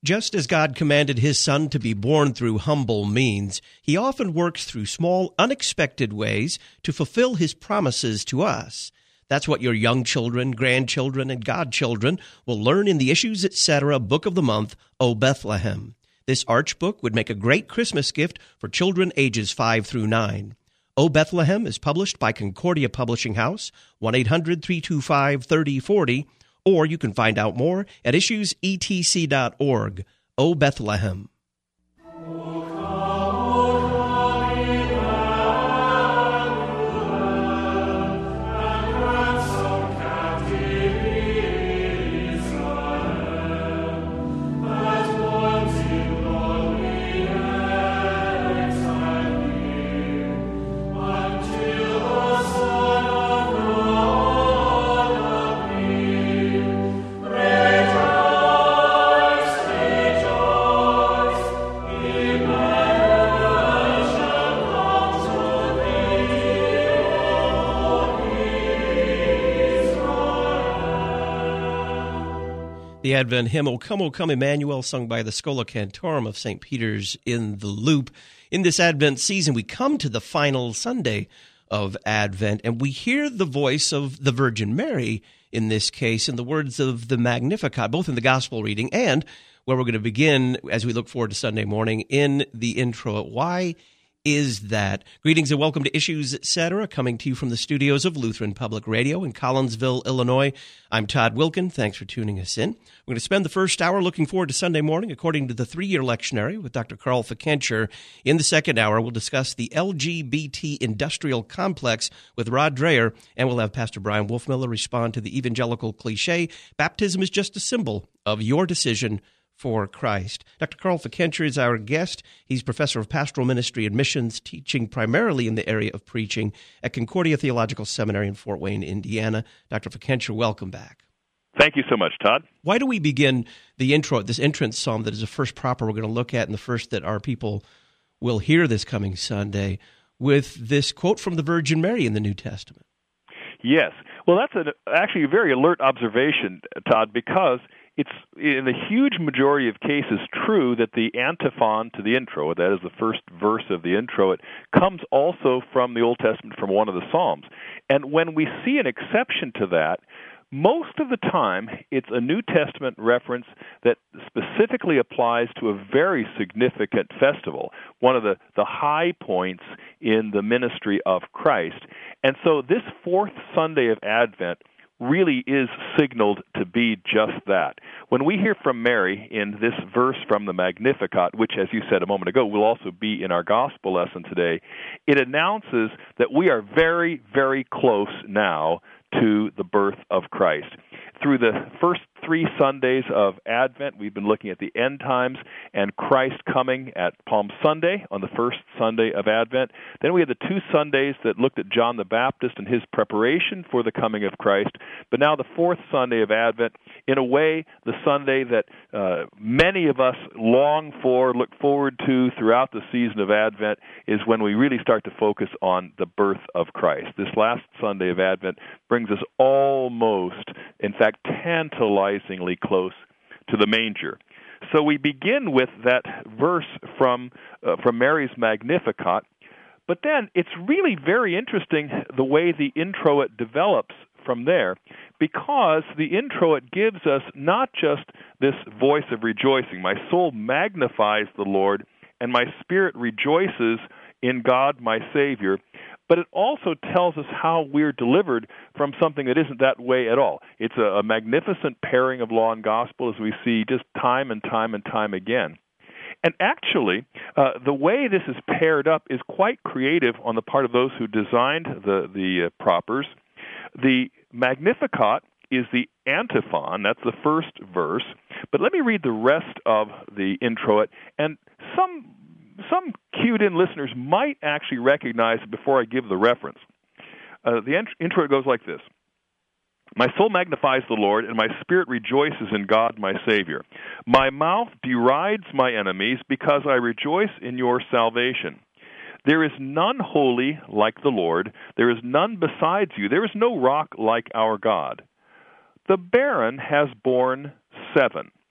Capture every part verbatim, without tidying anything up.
Just as God commanded his Son to be born through humble means, he often works through small, unexpected ways to fulfill his promises to us. That's what your young children, grandchildren, and godchildren will learn in the Issues Etc. Book of the Month, O Bethlehem. This arch book would make a great Christmas gift for children ages five through nine. O Bethlehem is published by Concordia Publishing House, one eight hundred, three two five, three oh four oh, or you can find out more at issues e t c dot org. O Bethlehem. The Advent hymn, O Come, O Come, Emmanuel, sung by the Schola Cantorum of Saint Peter's in the Loop. In this Advent season, we come to the final Sunday of Advent, and we hear the voice of the Virgin Mary, in this case, in the words of the Magnificat, both in the Gospel reading and where we're going to begin as we look forward to Sunday morning in the intro. Why is that? Greetings and welcome to Issues Etc., coming to you from the studios of Lutheran Public Radio in Collinsville, Illinois. I'm Todd Wilkin. Thanks for tuning us in. We're going to spend the first hour looking forward to Sunday morning according to the three-year lectionary with Doctor Carl Fikentscher. In the second hour, we'll discuss the L G B T industrial complex with Rod Dreher, and we'll have Pastor Brian Wolfmiller respond to the evangelical cliche, baptism is just a symbol of your decision for Christ. Doctor Carl Fikentscher is our guest. He's professor of pastoral ministry and missions, teaching primarily in the area of preaching at Concordia Theological Seminary in Fort Wayne, Indiana. Doctor Fikentscher, welcome back. Thank you so much, Todd. Why do we begin the intro, this entrance psalm that is the first proper we're going to look at and the first that our people will hear this coming Sunday, with this quote from the Virgin Mary in the New Testament? Yes. Well, that's an, actually a very alert observation, Todd, because it's in the huge majority of cases true that the antiphon to the intro, that is the first verse of the intro, it comes also from the Old Testament, from one of the Psalms. And when we see an exception to that, most of the time it's a New Testament reference that specifically applies to a very significant festival, one of the, the high points in the ministry of Christ. And so this fourth Sunday of Advent really is signaled to be just that. When we hear from Mary in this verse from the Magnificat, which, as you said a moment ago, will also be in our gospel lesson today, it announces that we are very, very close now to the birth of Christ. Through the first three Sundays of Advent, we've been looking at the end times and Christ coming at Palm Sunday on the first Sunday of Advent. Then we had the two Sundays that looked at John the Baptist and his preparation for the coming of Christ. But now the fourth Sunday of Advent, in a way, the Sunday that uh, many of us long for, look forward to throughout the season of Advent, is when we really start to focus on the birth of Christ. This last Sunday of Advent brings us almost, in fact, tantalizingly close to the manger. So we begin with that verse from uh, from Mary's Magnificat, but then it's really very interesting the way the introit develops from there, because the introit gives us not just this voice of rejoicing. My soul magnifies the Lord, and my spirit rejoices in God my Savior, but it also tells us how we're delivered from something that isn't that way at all. It's a, a magnificent pairing of law and gospel, as we see just time and time and time again. And actually, uh, the way this is paired up is quite creative on the part of those who designed the, the uh, propers. The Magnificat is the antiphon, that's the first verse, but let me read the rest of the introit, and some Some cued-in listeners might actually recognize it before I give the reference. Uh, the int- intro goes like this. My soul magnifies the Lord, and my spirit rejoices in God my Savior. My mouth derides my enemies because I rejoice in your salvation. There is none holy like the Lord. There is none besides you. There is no rock like our God. The barren has borne seven.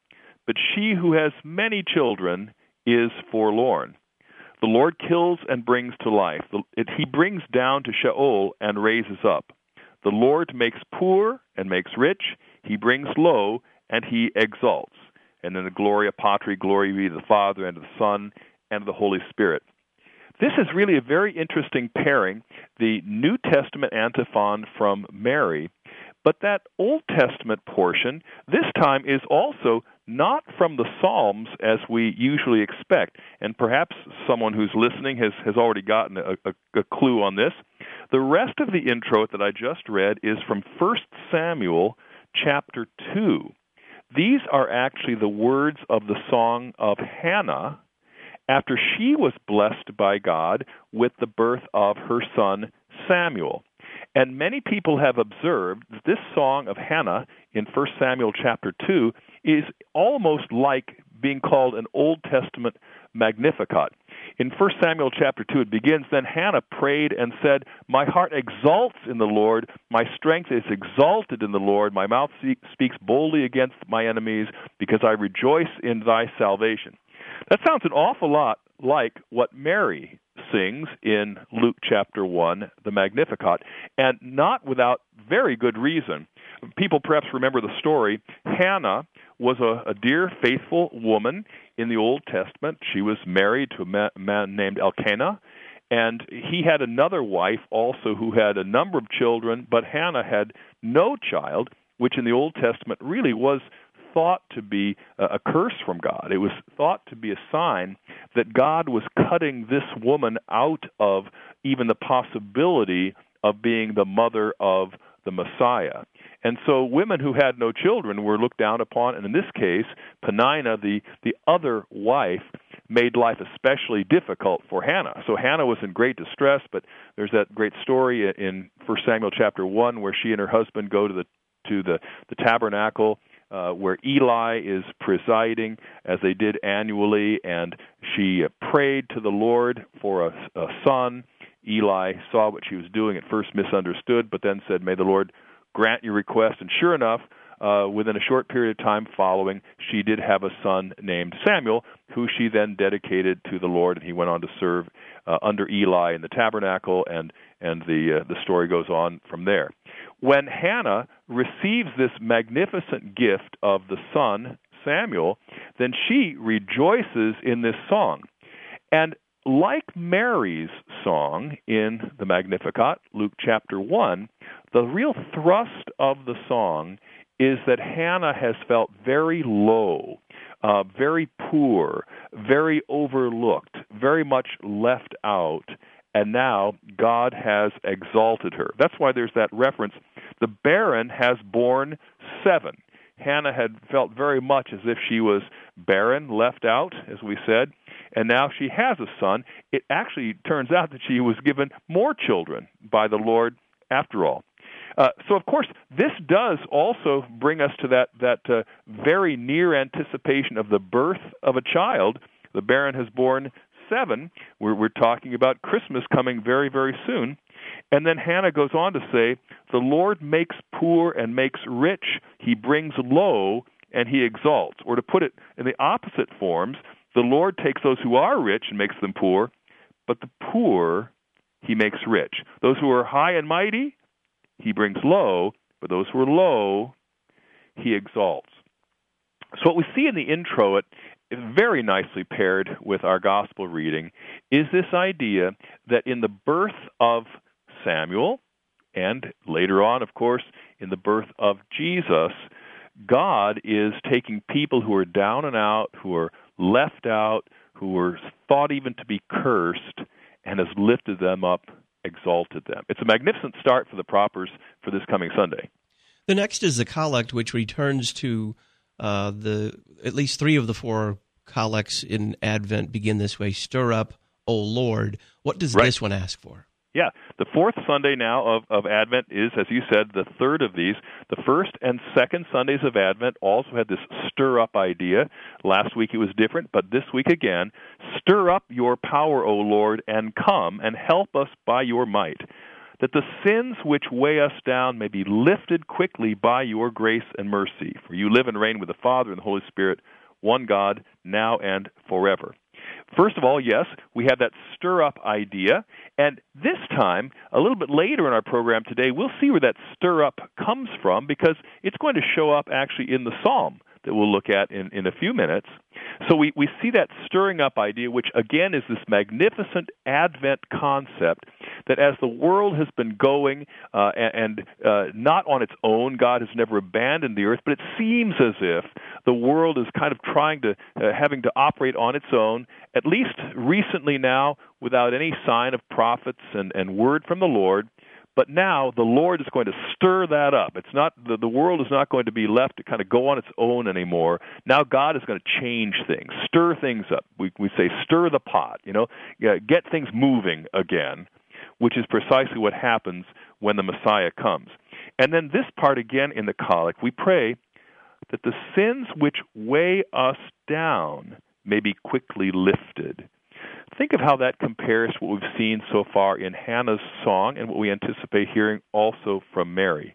but she who has many children is forlorn. The Lord kills and brings to life. He brings down to Sheol and raises up. The Lord makes poor and makes rich. He brings low and he exalts. And in the Gloria Patri, glory be to the Father and to the Son and to the Holy Spirit. This is really a very interesting pairing, the New Testament antiphon from Mary, but that Old Testament portion this time is also not from the Psalms as we usually expect, and perhaps someone who's listening has, has already gotten a, a, a clue on this. The rest of the intro that I just read is from First Samuel chapter two. These are actually the words of the song of Hannah after she was blessed by God with the birth of her son Samuel. And many people have observed that this song of Hannah in First Samuel chapter two is almost like being called an Old Testament Magnificat. In First Samuel chapter two it begins, "Then Hannah prayed and said, 'My heart exults in the Lord, my strength is exalted in the Lord, my mouth speaks boldly against my enemies, because I rejoice in thy salvation.'" That sounds an awful lot like what Mary sings in Luke chapter one, the Magnificat, and not without very good reason. People perhaps remember the story. Hannah was a, a dear, faithful woman in the Old Testament. She was married to a man, man named Elkanah, and he had another wife also who had a number of children, but Hannah had no child, which in the Old Testament really was thought to be a curse from God. It was thought to be a sign that God was cutting this woman out of even the possibility of being the mother of the Messiah. And so women who had no children were looked down upon, and in this case, Peninnah, the, the other wife, made life especially difficult for Hannah. So Hannah was in great distress, but there's that great story in First Samuel chapter one where she and her husband go to the to the, the tabernacle Uh, where Eli is presiding, as they did annually, and she uh, prayed to the Lord for a, a son. Eli saw what she was doing, at first misunderstood, but then said, "May the Lord grant your request." And sure enough, uh, within a short period of time following, she did have a son named Samuel, who she then dedicated to the Lord, and he went on to serve uh, under Eli in the tabernacle, and, and the, uh, the story goes on from there. When Hannah receives this magnificent gift of the son, Samuel, then she rejoices in this song. And like Mary's song in the Magnificat, Luke chapter one, the real thrust of the song is that Hannah has felt very low, uh, very poor, very overlooked, very much left out, and now God has exalted her. That's why there's that reference. The barren has borne seven. Hannah had felt very much as if she was barren, left out, as we said, and now she has a son. It actually turns out that she was given more children by the Lord after all. Uh, so, of course, this does also bring us to that, that uh, very near anticipation of the birth of a child. The barren has borne seven. We're, we're talking about Christmas coming very, very soon. And then Hannah goes on to say, "The Lord makes poor and makes rich. He brings low and he exalts." Or to put it in the opposite forms, the Lord takes those who are rich and makes them poor, but the poor he makes rich. Those who are high and mighty, he brings low, but those who are low, he exalts. So what we see in the intro, it very nicely paired with our gospel reading, is this idea that in the birth of Samuel, and later on, of course, in the birth of Jesus, God is taking people who are down and out, who are left out, who were thought even to be cursed, and has lifted them up, exalted them. It's a magnificent start for the propers for this coming Sunday. The next is the collect, which returns to uh, the at least three of the four collects in Advent begin this way: "Stir up, O Lord." What does right. this one ask for? Yeah, the fourth Sunday now of, of Advent is, as you said, the third of these. The first and second Sundays of Advent also had this stir-up idea. Last week it was different, but this week again, "Stir up your power, O Lord, and come and help us by your might, that the sins which weigh us down may be lifted quickly by your grace and mercy. For you live and reign with the Father and the Holy Spirit, one God, now and forever. First of all, yes, we have that stir-up idea, and this time, a little bit later in our program today, we'll see where that stir-up comes from, because it's going to show up actually in the psalm that we'll look at in, in a few minutes. So we, we see that stirring up idea, which again is this magnificent Advent concept that as the world has been going uh, and, and uh, not on its own, God has never abandoned the earth, but it seems as if the world is kind of trying to, uh, having to operate on its own, at least recently now, without any sign of prophets and, and word from the Lord. But now the Lord is going to stir that up. It's not the, the world is not going to be left to kind of go on its own anymore. Now God is going to change things, stir things up. We we say stir the pot, you know, get things moving again, which is precisely what happens when the Messiah comes. And then this part again in the collect, we pray that the sins which weigh us down may be quickly lifted. Think of how that compares to what we've seen so far in Hannah's song and what we anticipate hearing also from Mary.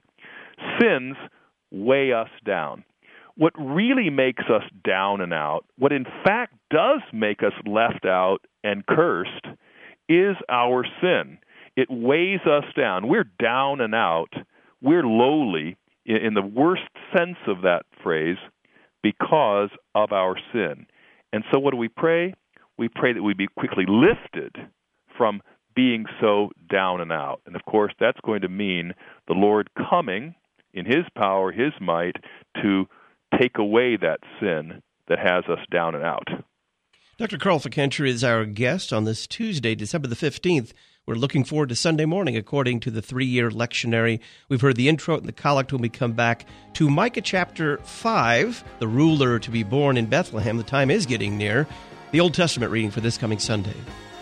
Sins weigh us down. What really makes us down and out, what in fact does make us left out and cursed, is our sin. It weighs us down. We're down and out. We're lowly, in the worst sense of that phrase, because of our sin. And so what do we pray? We pray that we be quickly lifted from being so down and out. And of course, that's going to mean the Lord coming in His power, His might, to take away that sin that has us down and out. Doctor Carl Fickenscher is our guest on this Tuesday, December the fifteenth. We're looking forward to Sunday morning, according to the three-year lectionary. We've heard the intro and the collect when we come back to Micah chapter five, the ruler to be born in Bethlehem. The time is getting near. The Old Testament reading for this coming Sunday.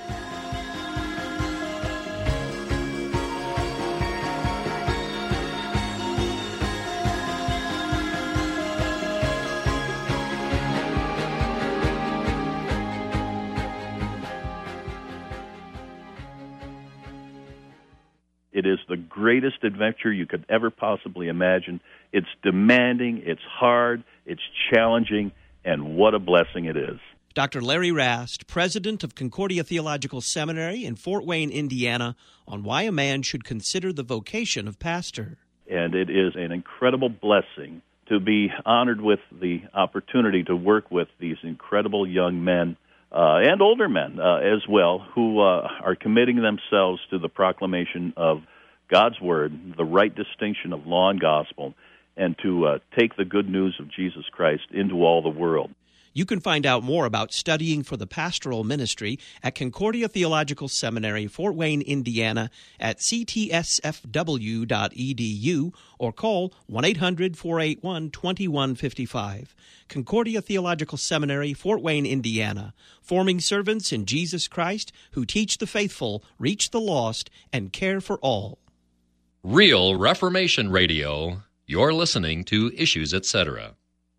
It is the greatest adventure you could ever possibly imagine. It's demanding, it's hard, it's challenging, and what a blessing it is. Doctor Larry Rast, president of Concordia Theological Seminary in Fort Wayne, Indiana, on why a man should consider the vocation of pastor. And it is an incredible blessing to be honored with the opportunity to work with these incredible young men uh, and older men uh, as well, who uh, are committing themselves to the proclamation of God's Word, the right distinction of law and gospel, and to uh, take the good news of Jesus Christ into all the world. You can find out more about studying for the pastoral ministry at Concordia Theological Seminary, Fort Wayne, Indiana, at c t s f w dot e d u or call one eight hundred, four eight one, two one five five. Concordia Theological Seminary, Fort Wayne, Indiana, forming servants in Jesus Christ who teach the faithful, reach the lost, and care for all. Real Reformation Radio. You're listening to Issues, et cetera.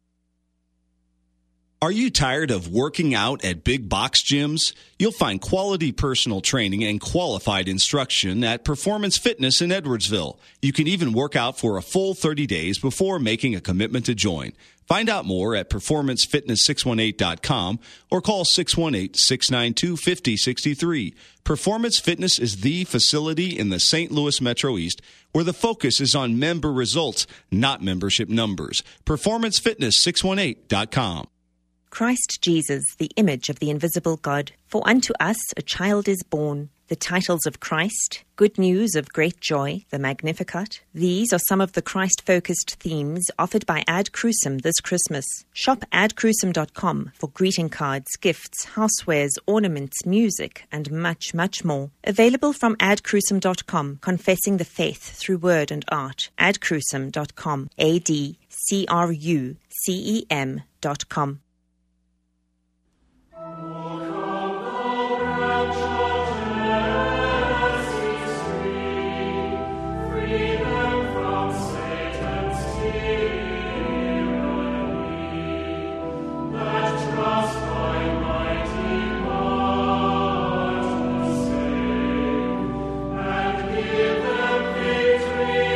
Are you tired of working out at big box gyms? You'll find quality personal training and qualified instruction at Performance Fitness in Edwardsville. You can even work out for a full thirty days before making a commitment to join. Find out more at performance fitness six one eight dot com or call six one eight, six nine two, five zero six three. Performance Fitness is the facility in the Saint Louis Metro East where the focus is on member results, not membership numbers. performance fitness six one eight dot com. Christ Jesus, the image of the invisible God. For unto us a child is born. The titles of Christ, Good News of Great Joy, the Magnificat. These are some of the Christ-focused themes offered by Ad Crucem this Christmas. Shop ad crucem dot com for greeting cards, gifts, housewares, ornaments, music, and much, much more. Available from ad crucem dot com, confessing the faith through word and art. ad crucem dot com, A D C R U C E M dot com.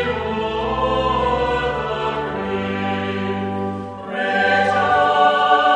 Praise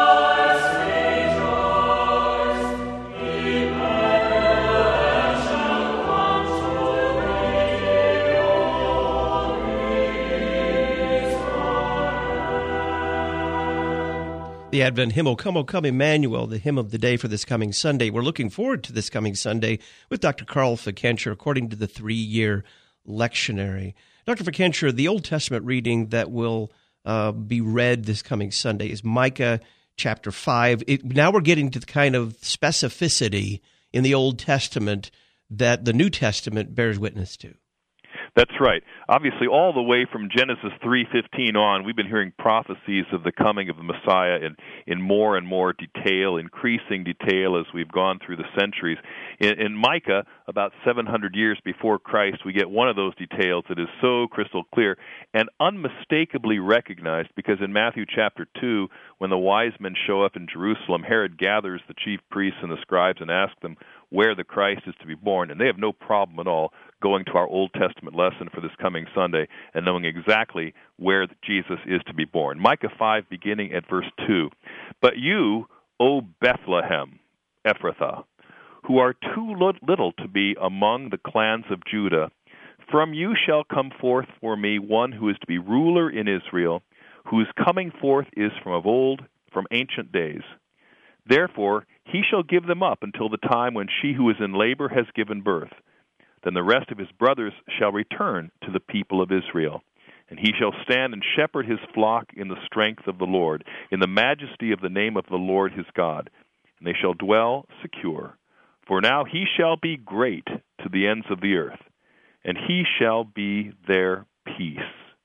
The Advent hymn, O Come, O Come, Emmanuel, the hymn of the day for this coming Sunday. We're looking forward to this coming Sunday with Doctor Carl Fickenscher, according to the three-year lectionary. Doctor Fickenscher, the Old Testament reading that will uh, be read this coming Sunday is Micah chapter five. It, now we're getting to the kind of specificity in the Old Testament that the New Testament bears witness to. That's right. Obviously, all the way from Genesis three fifteen on, we've been hearing prophecies of the coming of the Messiah in, in more and more detail, increasing detail as we've gone through the centuries. In, in Micah, about seven hundred years before Christ, we get one of those details that is so crystal clear and unmistakably recognized, because in Matthew chapter two, when the wise men show up in Jerusalem, Herod gathers the chief priests and the scribes and asks them where the Christ is to be born, and they have no problem at all going to our Old Testament lesson for this coming Sunday and knowing exactly where Jesus is to be born. Micah five, beginning at verse two. But you, O Bethlehem, Ephrathah, who are too little to be among the clans of Judah, from you shall come forth for me one who is to be ruler in Israel, whose coming forth is from of old, from ancient days. Therefore he shall give them up until the time when she who is in labor has given birth. Then the rest of his brothers shall return to the people of Israel. And he shall stand and shepherd his flock in the strength of the Lord, in the majesty of the name of the Lord his God. And they shall dwell secure. For now he shall be great to the ends of the earth, and he shall be their peace.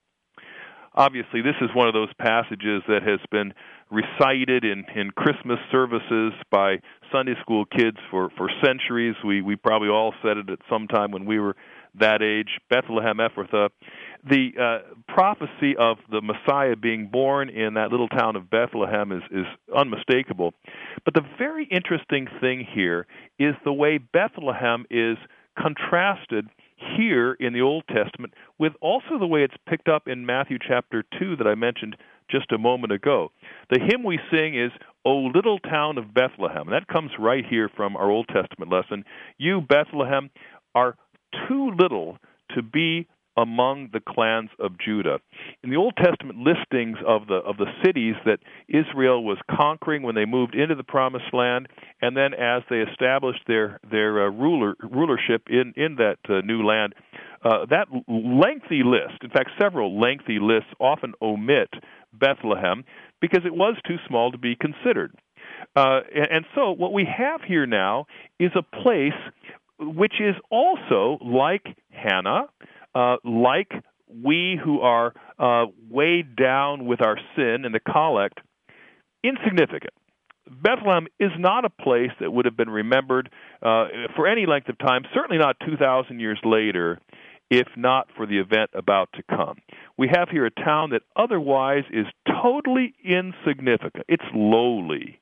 Obviously, this is one of those passages that has been recited in, in Christmas services by Sunday school kids for, for centuries. We we probably all said it at some time when we were that age. Bethlehem Ephrathah. The uh, prophecy of the Messiah being born in that little town of Bethlehem is, is unmistakable. But the very interesting thing here is the way Bethlehem is contrasted here in the Old Testament with also the way it's picked up in Matthew chapter two that I mentioned just a moment ago. The hymn we sing is, O Little Town of Bethlehem. That comes right here from our Old Testament lesson. You, Bethlehem, are too little to be among the clans of Judah. In the Old Testament listings of the of the cities that Israel was conquering when they moved into the Promised Land, and then as they established their their uh, ruler rulership in in that uh, new land, uh, that lengthy list, in fact, several lengthy lists, often omit Bethlehem because it was too small to be considered. Uh, and, and so, what we have here now is a place which is also like Hannah. Uh, like we who are uh, weighed down with our sin in the collect, insignificant. Bethlehem is not a place that would have been remembered uh, for any length of time, certainly not two thousand years later, if not for the event about to come. We have here a town that otherwise is totally insignificant. It's lowly.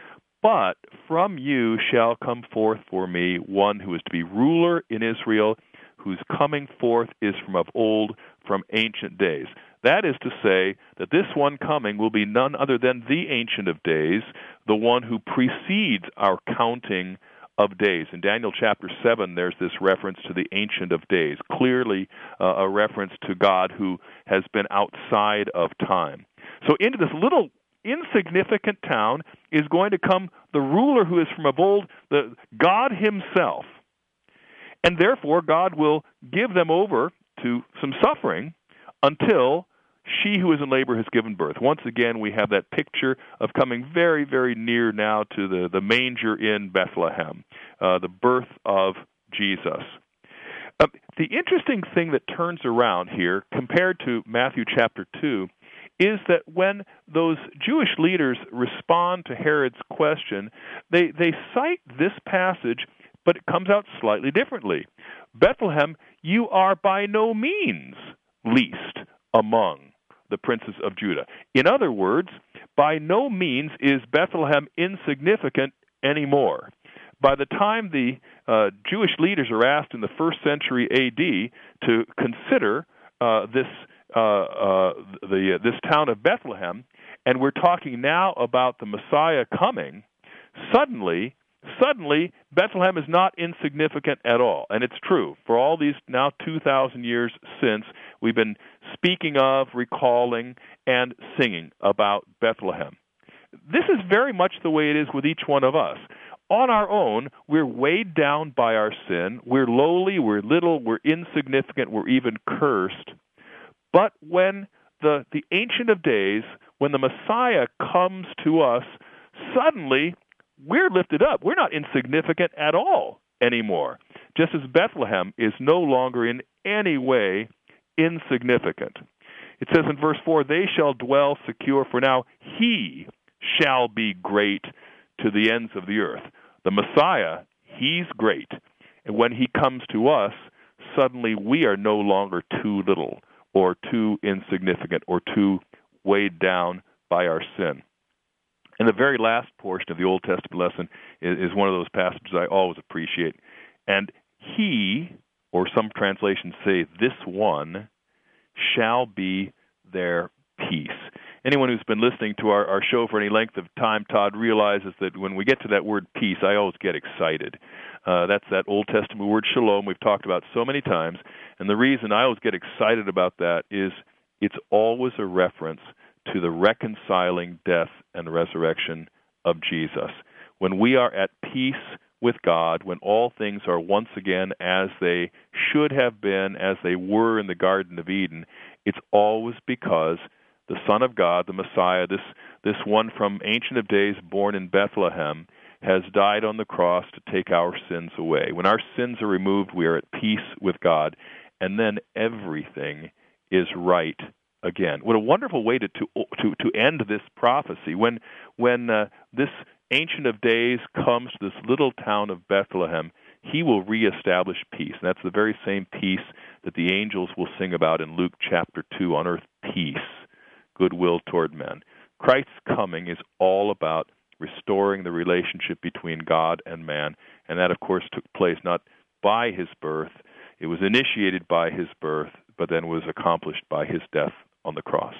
But from you shall come forth for me one who is to be ruler in Israel, whose coming forth is from of old, from ancient days. That is to say that this one coming will be none other than the Ancient of Days, the one who precedes our counting of days. In Daniel chapter seven, there's this reference to the Ancient of Days, clearly uh, a reference to God who has been outside of time. So into this little insignificant town is going to come the ruler who is from of old, the God himself. And therefore, God will give them over to some suffering until she who is in labor has given birth. Once again, we have that picture of coming very, very near now to the, the manger in Bethlehem, uh, the birth of Jesus. Uh, the interesting thing that turns around here, compared to Matthew chapter two, is that when those Jewish leaders respond to Herod's question, they, they cite this passage, but it comes out slightly differently. Bethlehem, you are by no means least among the princes of Judah. In other words, by no means is Bethlehem insignificant anymore. By the time the uh, Jewish leaders are asked in the first century A D to consider uh, this uh, uh, the uh, this town of Bethlehem, and we're talking now about the Messiah coming, suddenly Suddenly, Bethlehem is not insignificant at all. And it's true. For all these now two thousand years since, we've been speaking of, recalling, and singing about Bethlehem. this is very much the way it is with each one of us. On our own, we're weighed down by our sin. We're lowly, we're little, we're insignificant, we're even cursed. But when the, the Ancient of Days, when the Messiah comes to us, suddenly we're lifted up. We're not insignificant at all anymore, just as Bethlehem is no longer in any way insignificant. It says in verse four, they shall dwell secure, for now he shall be great to the ends of the earth. The Messiah, he's great. And when he comes to us, suddenly we are no longer too little or too insignificant or too weighed down by our sin. And the very last portion of the Old Testament lesson is, is one of those passages I always appreciate. And he, or some translations say this one, shall be their peace. Anyone who's been listening to our, our show for any length of time, Todd, realizes that when we get to that word peace, I always get excited. Uh, that's that Old Testament word shalom we've talked about so many times. And the reason I always get excited about that is it's always a reference to the reconciling death and resurrection of Jesus. When we are at peace with God, when all things are once again as they should have been, as they were in the Garden of Eden, it's always because the Son of God, the Messiah, this, this one from Ancient of Days born in Bethlehem, has died on the cross to take our sins away. When our sins are removed, we are at peace with God, and then everything is right again. What a wonderful way to to to, to end this prophecy. When when uh, this Ancient of Days comes to this little town of Bethlehem, he will reestablish peace. And that's the very same peace that the angels will sing about in Luke chapter two, on earth peace, goodwill toward men. Christ's coming is all about restoring the relationship between God and man, and that, of course, took place not by his birth. It was initiated by his birth, but then was accomplished by his death on the cross.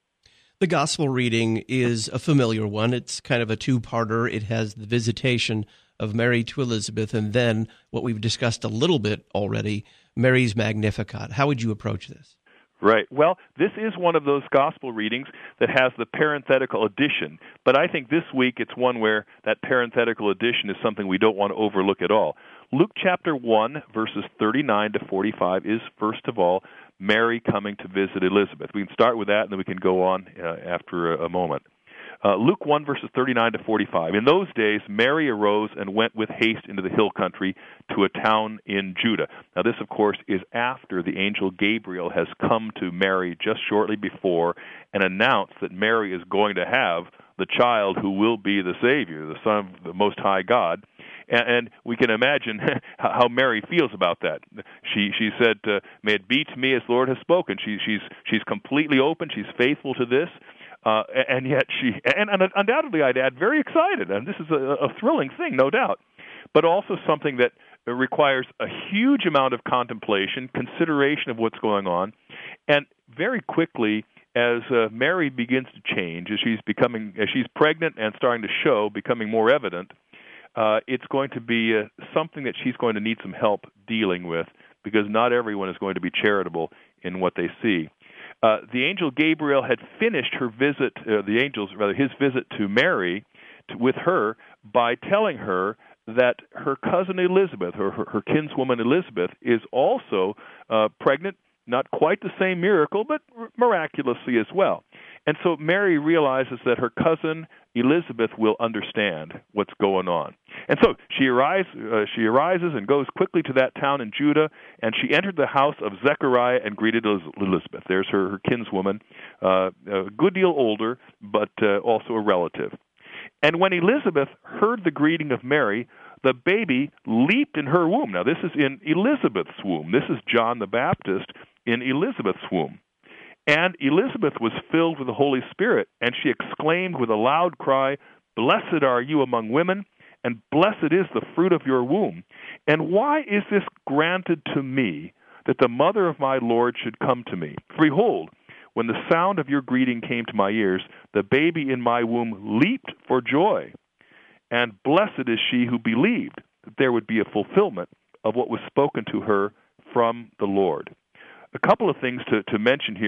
The gospel reading is a familiar one. It's kind of a two-parter. It has the visitation of Mary to Elizabeth, and then what we've discussed a little bit already, Mary's Magnificat. How would you approach this? Right. Well, this is one of those gospel readings that has the parenthetical addition, but I think this week it's one where that parenthetical addition is something we don't want to overlook at all. Luke chapter one, verses thirty-nine to forty-five is, first of all, Mary coming to visit Elizabeth. We can start with that, and then we can go on uh, after a, a moment. Uh, Luke one, verses thirty-nine to forty-five. In those days, Mary arose and went with haste into the hill country to a town in Judah. Now, this, of course, is after the angel Gabriel has come to Mary just shortly before and announced that Mary is going to have the child who will be the Savior, the Son of the Most High God. And, and we can imagine how Mary feels about that. She she said, uh, "May it be to me as the Lord has spoken." She, she's she's completely open. She's faithful to this. Uh, and yet she, and, and undoubtedly I'd add, very excited. And this is a, a thrilling thing, no doubt, but also something that requires a huge amount of contemplation, consideration of what's going on. And very quickly, as uh, Mary begins to change, as she's becoming, as she's pregnant and starting to show, becoming more evident, uh, it's going to be uh, something that she's going to need some help dealing with, because not everyone is going to be charitable in what they see. Uh, the angel Gabriel had finished her visit, uh, the angel's, rather, his visit to Mary to, with her by telling her that her cousin Elizabeth, her, her, her kinswoman Elizabeth, is also uh, pregnant, not quite the same miracle, but miraculously as well. And so Mary realizes that her cousin Elizabeth will understand what's going on. And so she arrives, uh, she arises and goes quickly to that town in Judah, and she entered the house of Zechariah and greeted Elizabeth. There's her, her kinswoman, uh, a good deal older, but uh, also a relative. And when Elizabeth heard the greeting of Mary, the baby leaped in her womb. Now, this is in Elizabeth's womb. This is John the Baptist in Elizabeth's womb. And Elizabeth was filled with the Holy Spirit, and she exclaimed with a loud cry, "Blessed are you among women, and blessed is the fruit of your womb. And why is this granted to me, that the mother of my Lord should come to me? For behold, when the sound of your greeting came to my ears, the baby in my womb leaped for joy. And blessed is she who believed that there would be a fulfillment of what was spoken to her from the Lord." A couple of things to, to mention here.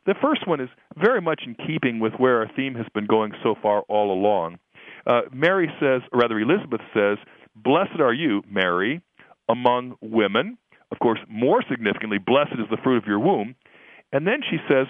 The first one is very much in keeping with where our theme has been going so far all along. Uh, Mary says, or rather Elizabeth says, "Blessed are you, Mary, among women." Of course, more significantly, blessed is the fruit of your womb. And then she says,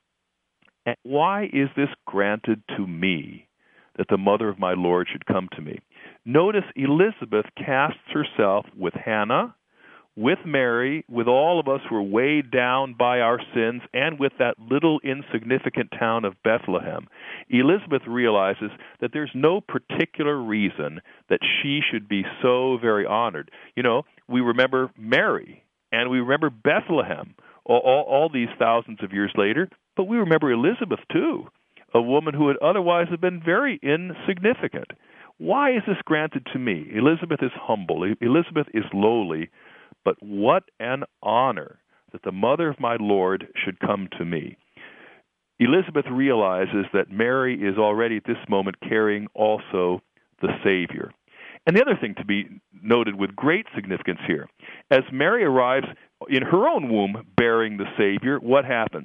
"Why is this granted to me, that the mother of my Lord should come to me?" Notice Elizabeth casts herself with Hannah, with Mary, with all of us who are weighed down by our sins, and with that little insignificant town of Bethlehem. Elizabeth realizes that there's no particular reason that she should be so very honored. You know, we remember Mary, and we remember Bethlehem, all, all, all these thousands of years later, but we remember Elizabeth too, a woman who would otherwise have been very insignificant. Why is this granted to me? Elizabeth is humble. Elizabeth is lowly. But what an honor that the mother of my Lord should come to me. Elizabeth realizes that Mary is already at this moment carrying also the Savior. And the other thing to be noted with great significance here, as Mary arrives in her own womb bearing the Savior, what happens?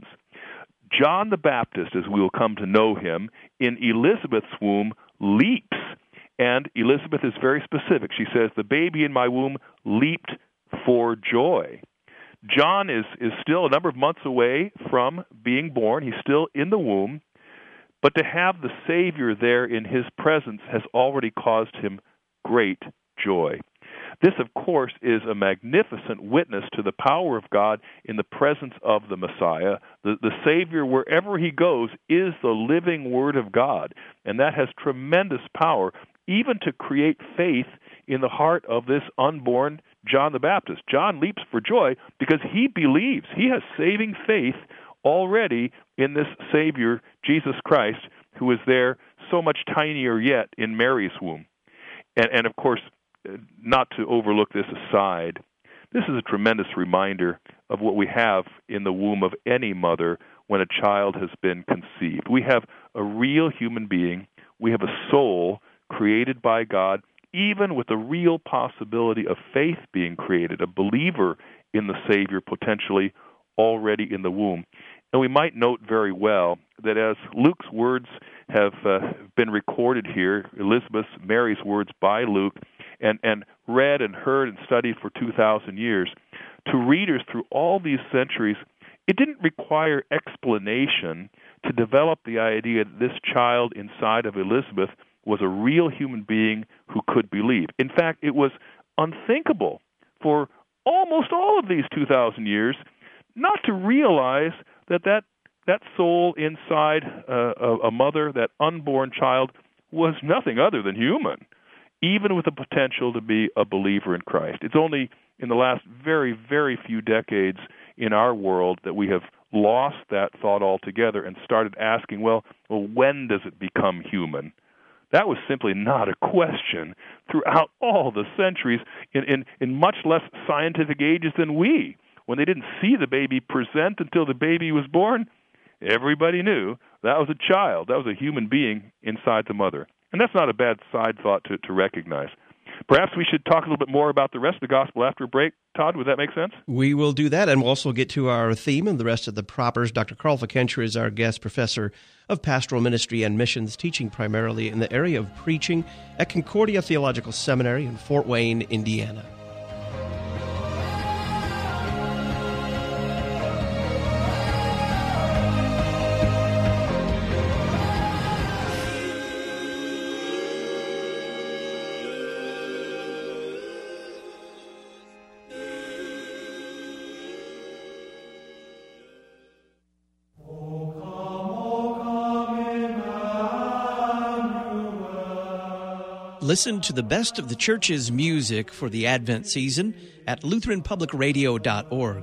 John the Baptist, as we will come to know him, in Elizabeth's womb leaps. And Elizabeth is very specific. She says, "The baby in my womb leaped for joy." John is, is still a number of months away from being born. He's still in the womb. But to have the Savior there in his presence has already caused him great joy. This, of course, is a magnificent witness to the power of God in the presence of the Messiah. The, the Savior, wherever he goes, is the living Word of God. And that has tremendous power, even to create faith in the heart of this unborn John the Baptist. John leaps for joy because he believes. He has saving faith already in this Savior, Jesus Christ, who is there so much tinier yet in Mary's womb. And, and of course, not to overlook this aside, this is a tremendous reminder of what we have in the womb of any mother when a child has been conceived. We have a real human being. We have a soul created by God, even with the real possibility of faith being created, a believer in the Savior potentially already in the womb. And we might note very well that as Luke's words have uh, been recorded here, Elizabeth's, Mary's words by Luke, and, and read and heard and studied for two thousand years, to readers through all these centuries, it didn't require explanation to develop the idea that this child inside of Elizabeth was a real human being who could believe. In fact, it was unthinkable for almost all of these two thousand years not to realize that that, that soul inside uh, a, a mother, that unborn child, was nothing other than human, even with the potential to be a believer in Christ. It's only in the last very, very few decades in our world that we have lost that thought altogether and started asking, well, well, when does it become human? That was simply not a question throughout all the centuries in, in, in much less scientific ages than we. When they didn't see the baby present until the baby was born, everybody knew that was a child, that was a human being inside the mother. And that's not a bad side thought to, to recognize. Perhaps we should talk a little bit more about the rest of the gospel after a break. Todd, would that make sense? We will do that, and we'll also get to our theme and the rest of the propers. Doctor Carl Fikentra is our guest professor of pastoral ministry and missions, teaching primarily in the area of preaching at Concordia Theological Seminary in Fort Wayne, Indiana. Listen to the best of the church's music for the Advent season at Lutheran Public Radio dot org.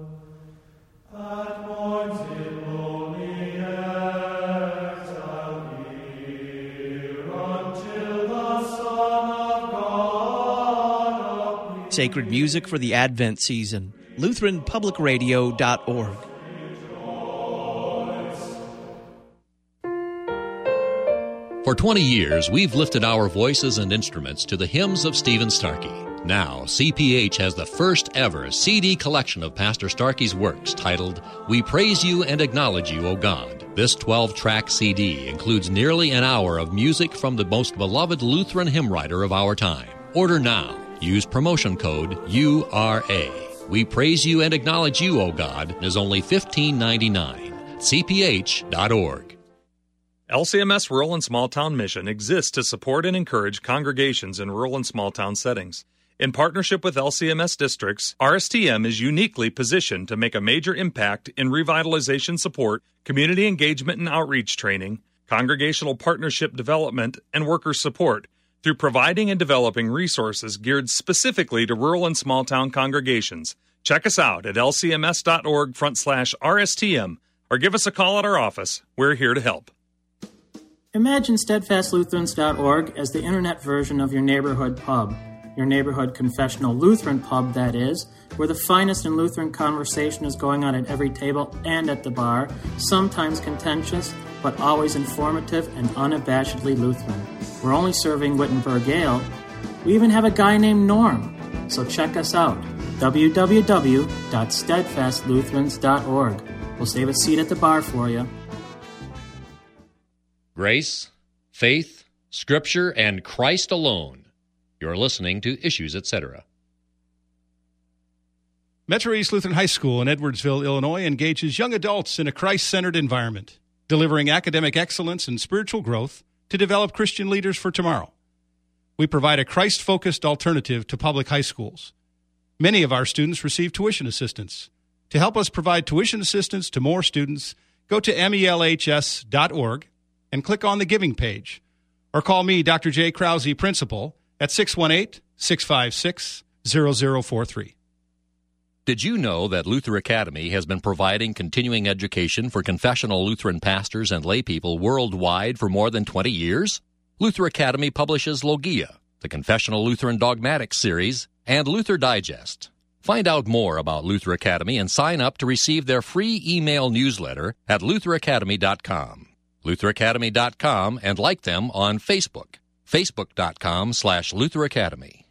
Sacred music for the Advent season, Lutheran Public Radio dot org. For twenty years, we've lifted our voices and instruments to the hymns of Stephen Starkey. Now, C P H has the first ever C D collection of Pastor Starkey's works titled, We Praise You and Acknowledge You, O God. This twelve-track C D includes nearly an hour of music from the most beloved Lutheran hymn writer of our time. Order now. Use promotion code U R A. We Praise You and Acknowledge You, O God is only fifteen ninety-nine. C P H dot org. L C M S Rural and Small Town Mission exists to support and encourage congregations in rural and small town settings. In partnership with L C M S districts, R S T M is uniquely positioned to make a major impact in revitalization support, community engagement and outreach training, congregational partnership development, and worker support through providing and developing resources geared specifically to rural and small town congregations. Check us out at L C M S dot org front slash R S T M or give us a call at our office. We're here to help. Imagine Steadfast Lutherans dot org as the internet version of your neighborhood pub. Your neighborhood confessional Lutheran pub, that is, where the finest in Lutheran conversation is going on at every table and at the bar, sometimes contentious, but always informative and unabashedly Lutheran. We're only serving Wittenberg Ale. We even have a guy named Norm. So check us out, w w w dot steadfast lutherans dot org. We'll save a seat at the bar for you. Grace, faith, Scripture, and Christ alone. You're listening to Issues, et cetera. Metro East Lutheran High School in Edwardsville, Illinois, engages young adults in a Christ-centered environment, delivering academic excellence and spiritual growth to develop Christian leaders for tomorrow. We provide a Christ-focused alternative to public high schools. Many of our students receive tuition assistance. To help us provide tuition assistance to more students, go to M E L H S dot org and click on the Giving page, or call me, Doctor J. Krause, Principal, at six one eight, six five six, zero zero four three. Did you know that Luther Academy has been providing continuing education for confessional Lutheran pastors and laypeople worldwide for more than twenty years? Luther Academy publishes Logia, the Confessional Lutheran Dogmatics series, and Luther Digest. Find out more about Luther Academy and sign up to receive their free email newsletter at luther academy dot com. luther academy dot com, and like them on Facebook. facebook dot com slash Luther Academy.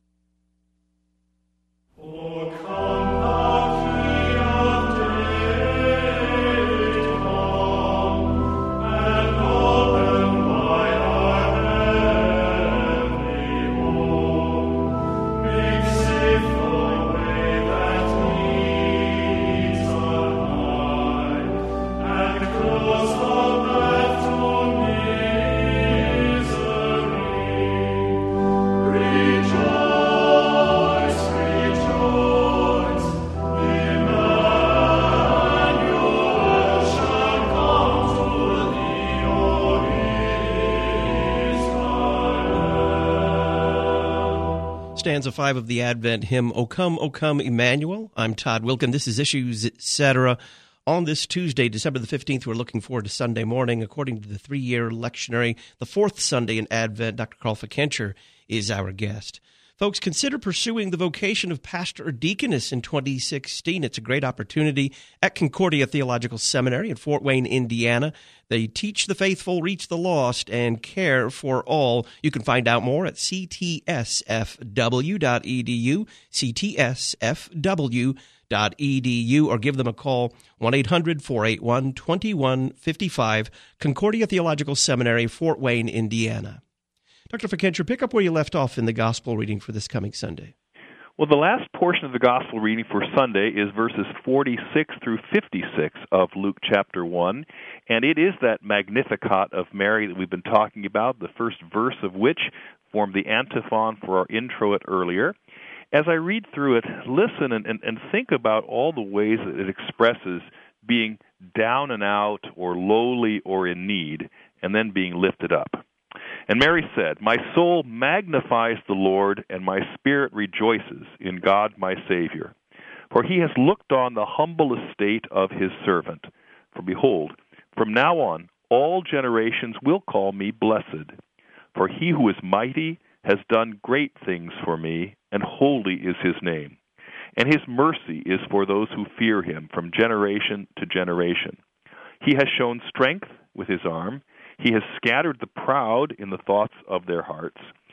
Stanza five of the Advent hymn, O Come, O Come, Emmanuel. I'm Todd Wilkin. This is Issues, et cetera. On this Tuesday, December the fifteenth, we're looking forward to Sunday morning. According to the three-year lectionary, the fourth Sunday in Advent, Doctor Carl Fikencher is our guest. Folks, consider pursuing the vocation of pastor or deaconess in twenty sixteen. It's a great opportunity at Concordia Theological Seminary in Fort Wayne, Indiana. They teach the faithful, reach the lost, and care for all. You can find out more at c t s f w dot e d u, c t s f w dot e d u, or give them a call, one eight hundred, four eight one, two one five five, Concordia Theological Seminary, Fort Wayne, Indiana. Doctor Fikencher, pick up where you left off in the gospel reading for this coming Sunday. Well, the last portion of the gospel reading for Sunday is verses forty-six through fifty-six of Luke chapter one, and it is that Magnificat of Mary that we've been talking about, the first verse of which formed the antiphon for our introit earlier. As I read through it, listen and, and, and think about all the ways that it expresses being down and out or lowly or in need, and then being lifted up. And Mary said, My soul magnifies the Lord, and my spirit rejoices in God my Savior. For he has looked on the humble estate of his servant. For behold, from now on all generations will call me blessed. For he who is mighty has done great things for me, and holy is his name. And his mercy is for those who fear him from generation to generation. He has shown strength with his arm. He has scattered the proud in the thoughts of their hearts.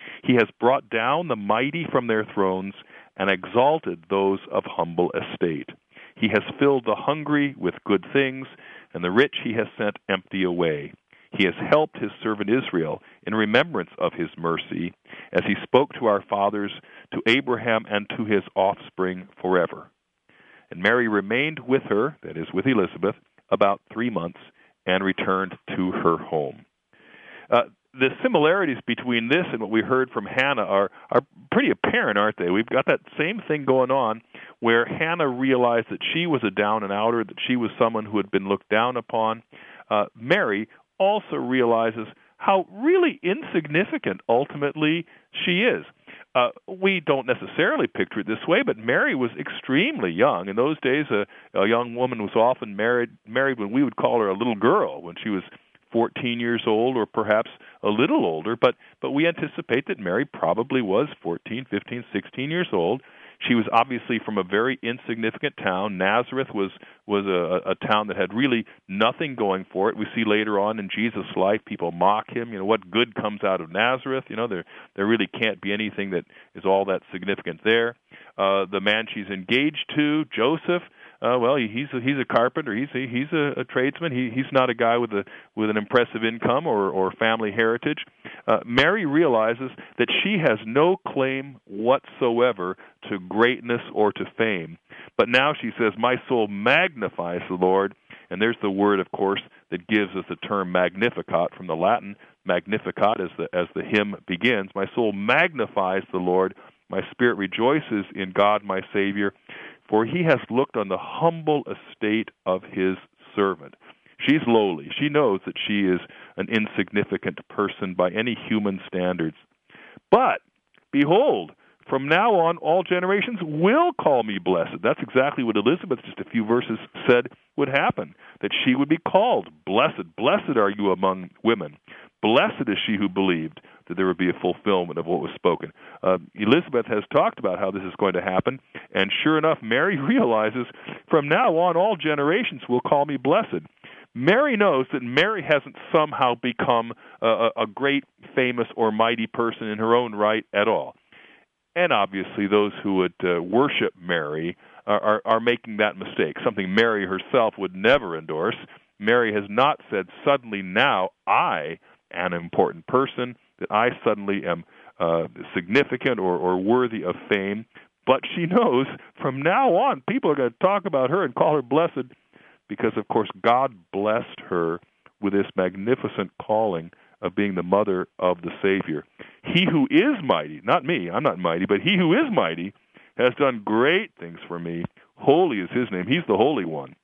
He has brought down the mighty from their thrones and exalted those of humble estate. He has filled the hungry with good things, and the rich he has sent empty away. He has helped his servant Israel in remembrance of his mercy, as he spoke to our fathers, to Abraham, and to his offspring forever. And Mary remained with her, that is, with Elizabeth, about three months, and returned to her home. Uh, the similarities between this and what we heard from Hannah are, are pretty apparent, aren't they? We've got that same thing going on where Hannah realized that she was a down and outer, that she was someone who had been looked down upon. Uh, Mary also realizes how really insignificant ultimately she is. Uh, we don't necessarily picture it this way, but Mary was extremely young. In those days, a, a young woman was often married, married when we would call her a little girl, when she was fourteen years old or perhaps a little older. But, but we anticipate that Mary probably was fourteen, fifteen, sixteen years old. She was obviously from a very insignificant town. Nazareth was was a, a town that had really nothing going for it. We see later on in Jesus' life, people mock him. You know, what good comes out of Nazareth? You know, there there really can't be anything that is all that significant there. Uh, the man she's engaged to, Joseph, uh, well, he's a, he's a carpenter. He's a, he's a, a tradesman. He he's not a guy with a with an impressive income or or family heritage. Uh, Mary realizes that she has no claim whatsoever to greatness or to fame. But now she says, "My soul magnifies the Lord," and there's the word, of course, that gives us the term Magnificat from the Latin. Magnificat, as the as the hymn begins. "My soul magnifies the Lord. My spirit rejoices in God my Savior, for he has looked on the humble estate of his servant." She's lowly. She knows that she is an insignificant person by any human standards. But, behold, from now on all generations will call me blessed. That's exactly what Elizabeth, just a few verses, said would happen, that she would be called blessed. Blessed are you among women. Blessed is she who believed that there would be a fulfillment of what was spoken. Uh, Elizabeth has talked about how this is going to happen, and sure enough, Mary realizes, from now on all generations will call me blessed. Mary knows that Mary hasn't somehow become a, a great, famous, or mighty person in her own right at all. And obviously those who would uh, worship Mary are, are, are making that mistake, something Mary herself would never endorse. Mary has not said, suddenly now I am an important person, that I suddenly am uh, significant or, or worthy of fame. But she knows from now on people are going to talk about her and call her blessed, because, of course, God blessed her with this magnificent calling of being the mother of the Savior. He who is mighty, not me, I'm not mighty, but he who is mighty has done great things for me. Holy is his name. He's the Holy One.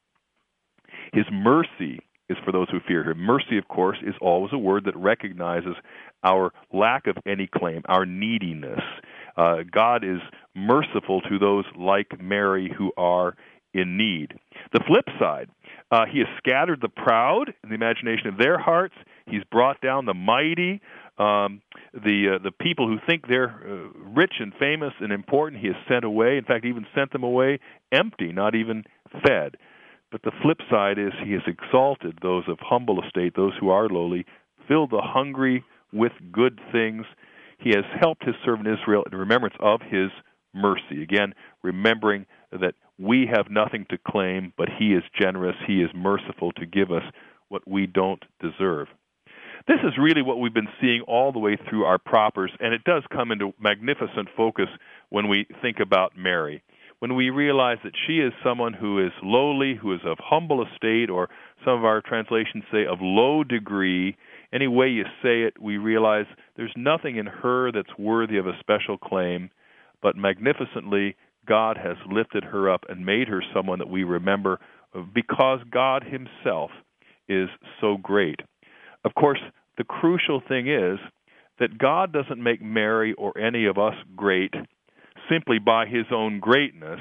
His mercy is for those who fear him. Mercy, of course, is always a word that recognizes our lack of any claim, our neediness. Uh, God is merciful to those like Mary who are in need. The flip side, uh, he has scattered the proud in the imagination of their hearts. He's brought down the mighty, um, the uh, the people who think they're uh, rich and famous and important. He has sent away. In fact, even sent them away empty, not even fed. But the flip side is he has exalted those of humble estate, those who are lowly, filled the hungry with good things. He has helped his servant Israel in remembrance of his mercy. Again, remembering that we have nothing to claim, but he is generous, he is merciful to give us what we don't deserve. This is really what we've been seeing all the way through our propers, and it does come into magnificent focus when we think about Mary. When we realize that she is someone who is lowly, who is of humble estate, or some of our translations say of low degree, any way you say it, we realize there's nothing in her that's worthy of a special claim, but magnificently God has lifted her up and made her someone that we remember because God himself is so great. Of course, the crucial thing is that God doesn't make Mary or any of us great simply by his own greatness.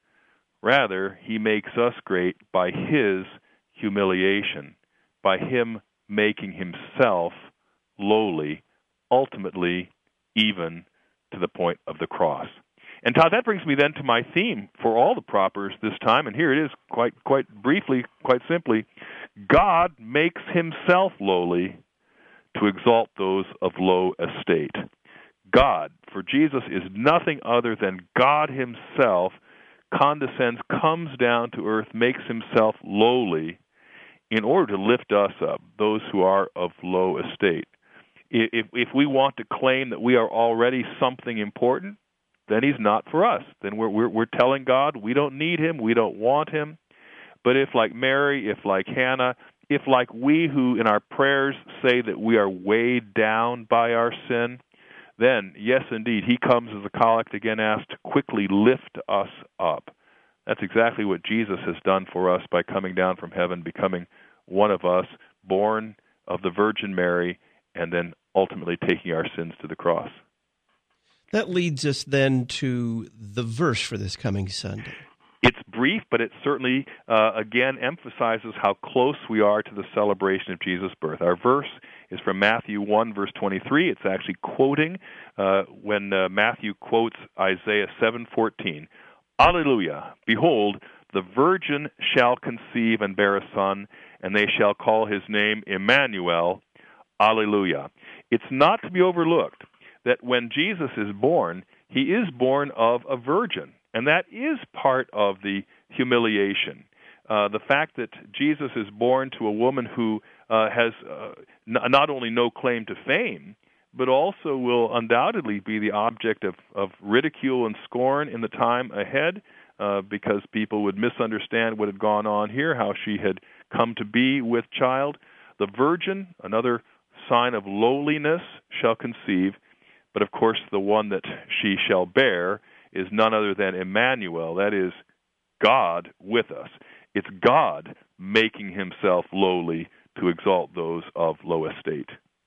Rather, he makes us great by his humiliation, by him making himself lowly, ultimately even to the point of the cross. And Todd, that brings me then to my theme for all the propers this time, and here it is quite quite briefly, quite simply. God makes himself lowly to exalt those of low estate. God. For Jesus is nothing other than God himself, condescends, comes down to earth, makes himself lowly in order to lift us up, those who are of low estate. If, if we want to claim that we are already something important, then he's not for us. Then we're, we're, we're telling God we don't need him, we don't want him. But if like Mary, if like Hannah, if like we who in our prayers say that we are weighed down by our sin, then, yes, indeed, he comes, as the collect again asked, to quickly lift us up. That's exactly what Jesus has done for us by coming down from heaven, becoming one of us, born of the Virgin Mary, and then ultimately taking our sins to the cross. That leads us then to the verse for this coming Sunday. It's brief, but it certainly, uh, again, emphasizes how close we are to the celebration of Jesus' birth. Our verse is from Matthew one, verse twenty-three. It's actually quoting uh, when uh, Matthew quotes Isaiah seven fourteen. Alleluia! Behold, the virgin shall conceive and bear a son, and they shall call his name Emmanuel. Alleluia! It's not to be overlooked that when Jesus is born, he is born of a virgin. And that is part of the humiliation. Uh, the fact that Jesus is born to a woman who uh, has uh, n- not only no claim to fame, but also will undoubtedly be the object of, of ridicule and scorn in the time ahead, uh, because people would misunderstand what had gone on here, how she had come to be with child. The virgin, another sign of lowliness, shall conceive, but of course the one that she shall bear is none other than Emmanuel, that is, God with us. It's God making himself lowly to exalt those of low estate.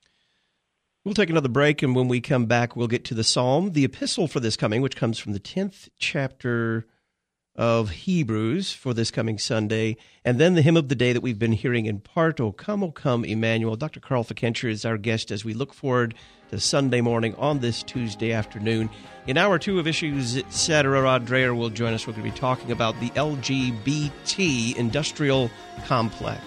We'll take another break, and when we come back, we'll get to the psalm, the epistle for this coming, which comes from the tenth chapter of Hebrews for this coming Sunday, and then the hymn of the day that we've been hearing in part, O Come, O Come, Emmanuel. Doctor Carl Fickenscher is our guest as we look forward to Sunday morning on this Tuesday afternoon. In hour two of Issues, et cetera, Rod Dreher will join us. We're going to be talking about the L G B T industrial complex.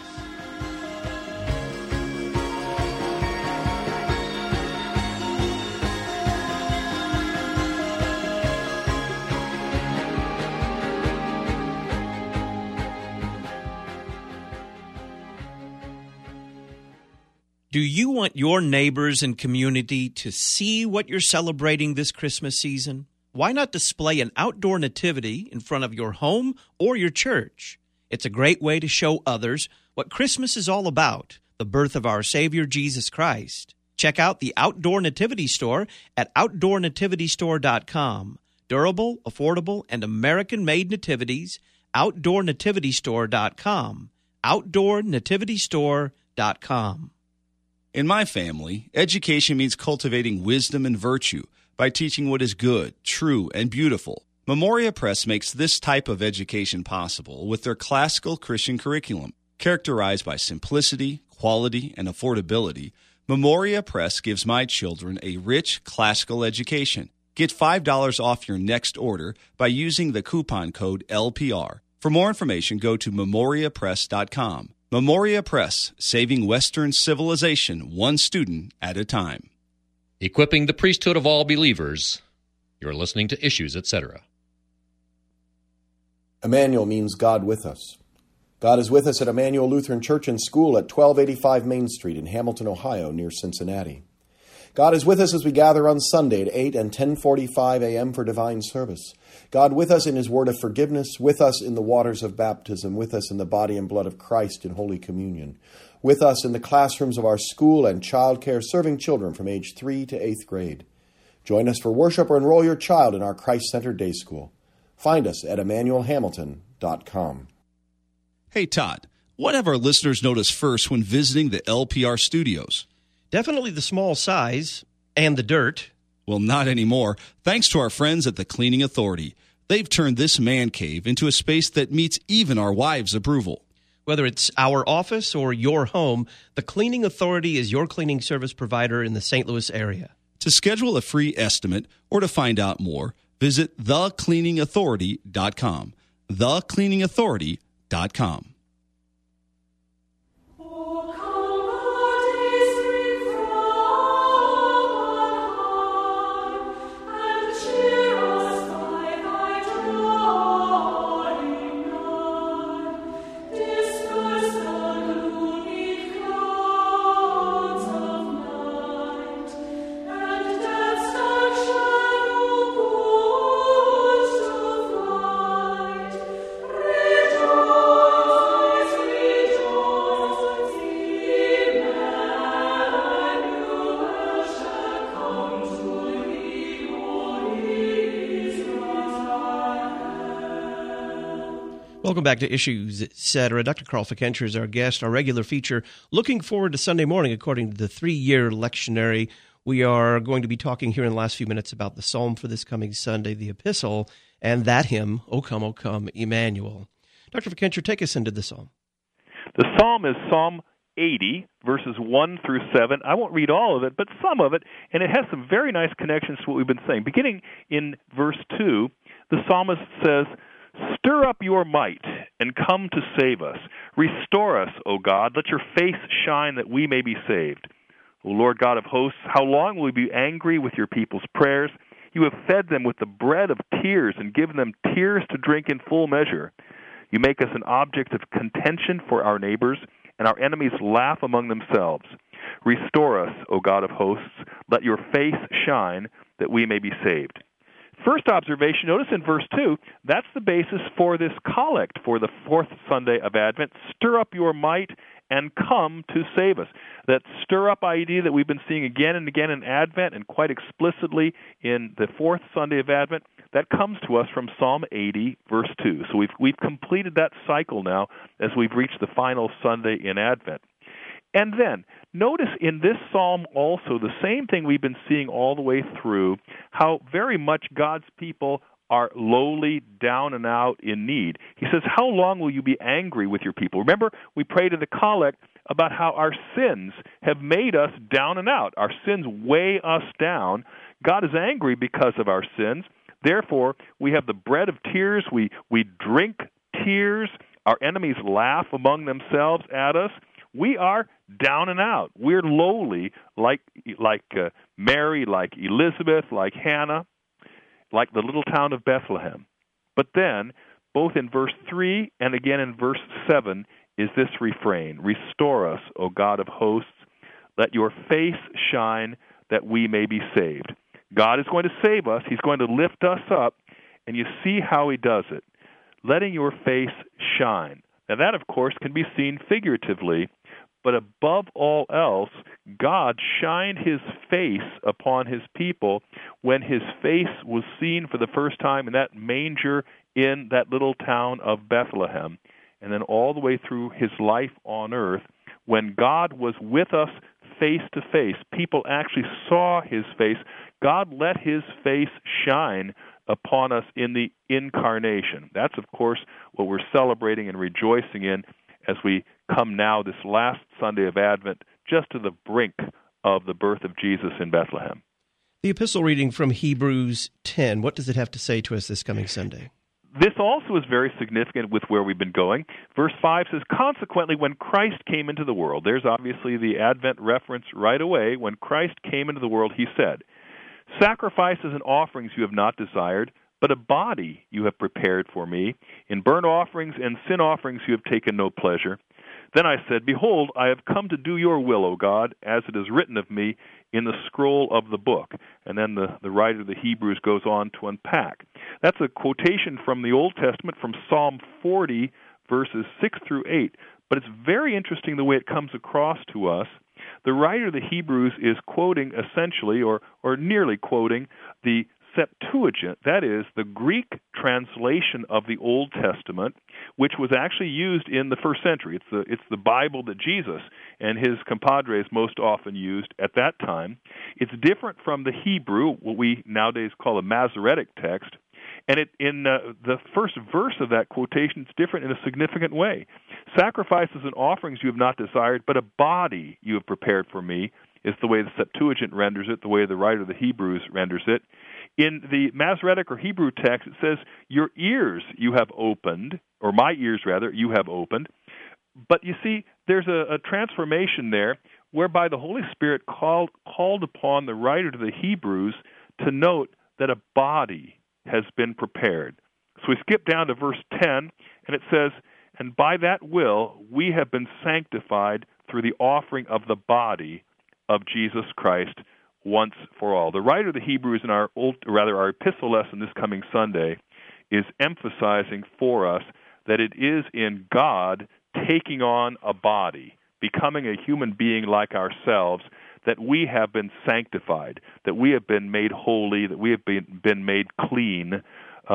Do you want your neighbors and community to see what you're celebrating this Christmas season? Why not display an outdoor nativity in front of your home or your church? It's a great way to show others what Christmas is all about, the birth of our Savior, Jesus Christ. Check out the Outdoor Nativity Store at outdoor nativity store dot com. Durable, affordable, and American-made nativities, outdoor nativity store dot com. outdoor nativity store dot com. In my family, education means cultivating wisdom and virtue by teaching what is good, true, and beautiful. Memoria Press makes this type of education possible with their classical Christian curriculum. Characterized by simplicity, quality, and affordability, Memoria Press gives my children a rich classical education. Get five dollars off your next order by using the coupon code L P R. For more information, go to memoria press dot com. Memoria Press, saving Western civilization one student at a time. Equipping the priesthood of all believers. You're listening to Issues, et cetera. Emmanuel means God with us. God is with us at Emmanuel Lutheran Church and School at twelve eighty-five Main Street in Hamilton, Ohio, near Cincinnati. God is with us as we gather on Sunday at eight and ten forty-five a.m. for divine service. God with us in his word of forgiveness, with us in the waters of baptism, with us in the body and blood of Christ in Holy Communion, with us in the classrooms of our school and child care, serving children from age three to eighth grade. Join us for worship or enroll your child in our Christ-centered day school. Find us at emmanuel hamilton dot com. Hey, Todd, what have our listeners noticed first when visiting the L P R studios? Definitely the small size and the dirt. Well, not anymore. Thanks to our friends at the Cleaning Authority. They've turned this man cave into a space that meets even our wives' approval. Whether it's our office or your home, the Cleaning Authority is your cleaning service provider in the Saint Louis area. To schedule a free estimate or to find out more, visit the cleaning authority dot com. the cleaning authority dot com. Welcome back to Issues, et cetera. Doctor Carl Fickenscher is our guest, our regular feature. Looking forward to Sunday morning, according to the three-year lectionary. We are going to be talking here in the last few minutes about the psalm for this coming Sunday, the epistle, and that hymn, O Come, O Come, Emmanuel. Doctor Fickenscher, take us into the psalm. The psalm is Psalm eighty, verses one through seven. I won't read all of it, but some of it, and it has some very nice connections to what we've been saying. Beginning in verse two, the psalmist says, "Stir up your might and come to save us. Restore us, O God. Let your face shine that we may be saved. O Lord God of hosts, how long will we be angry with your people's prayers? You have fed them with the bread of tears and given them tears to drink in full measure. You make us an object of contention for our neighbors, and our enemies laugh among themselves. Restore us, O God of hosts. Let your face shine that we may be saved." First observation, notice in verse two, that's the basis for this collect for the fourth Sunday of Advent. Stir up your might and come to save us. That stir up idea that we've been seeing again and again in Advent and quite explicitly in the fourth Sunday of Advent, that comes to us from Psalm eighty, verse two. So we've we've completed that cycle now as we've reached the final Sunday in Advent. And then, notice in this psalm also the same thing we've been seeing all the way through, how very much God's people are lowly, down and out, in need. He says, how long will you be angry with your people? Remember, we prayed in the collect about how our sins have made us down and out. Our sins weigh us down. God is angry because of our sins. Therefore, we have the bread of tears. We, we drink tears. Our enemies laugh among themselves at us. We are down and out. We're lowly, like like uh, Mary, like Elizabeth, like Hannah, like the little town of Bethlehem. But then, both in verse three and again in verse seven, is this refrain, "Restore us, O God of hosts. Let your face shine that we may be saved." God is going to save us. He's going to lift us up, and you see how he does it. Letting your face shine. Now that, of course, can be seen figuratively, but above all else, God shined his face upon his people when his face was seen for the first time in that manger in that little town of Bethlehem. And then all the way through his life on earth, when God was with us face to face, people actually saw his face. God let his face shine upon us in the incarnation. That's, of course, what we're celebrating and rejoicing in as we come now this last Sunday of Advent just to the brink of the birth of Jesus in Bethlehem. The epistle reading from Hebrews ten, what does it have to say to us this coming Sunday? This also is very significant with where we've been going. Verse five says, "Consequently, when Christ came into the world," there's obviously the Advent reference right away. When Christ came into the world, he said, "Sacrifices and offerings you have not desired, but a body you have prepared for me. In burnt offerings and sin offerings you have taken no pleasure. Then I said, Behold, I have come to do your will, O God, as it is written of me in the scroll of the book." And then the, the writer of the Hebrews goes on to unpack. That's a quotation from the Old Testament, from Psalm forty, verses six through eight. But it's very interesting the way it comes across to us. The writer of the Hebrews is quoting essentially, or, or nearly quoting, the Septuagint, that is, the Greek translation of the Old Testament, which was actually used in the first century. It's the, it's the Bible that Jesus and his compadres most often used at that time. It's different from the Hebrew, what we nowadays call a Masoretic text. And it, in uh, the first verse of that quotation, it's different in a significant way. "Sacrifices and offerings you have not desired, but a body you have prepared for me," is the way the Septuagint renders it, the way the writer of the Hebrews renders it. In the Masoretic or Hebrew text, it says, "Your ears you have opened," or "my ears, rather, you have opened." But you see, there's a, a transformation there whereby the Holy Spirit called, called upon the writer to the Hebrews to note that a body has been prepared. So we skip down to verse ten, and it says, "And by that will we have been sanctified through the offering of the body of Jesus Christ once for all." The writer of the Hebrews in our old, or rather our epistle lesson this coming Sunday is emphasizing for us that it is in God taking on a body, becoming a human being like ourselves, that we have been sanctified, that we have been made holy, that we have been, been made clean. Uh,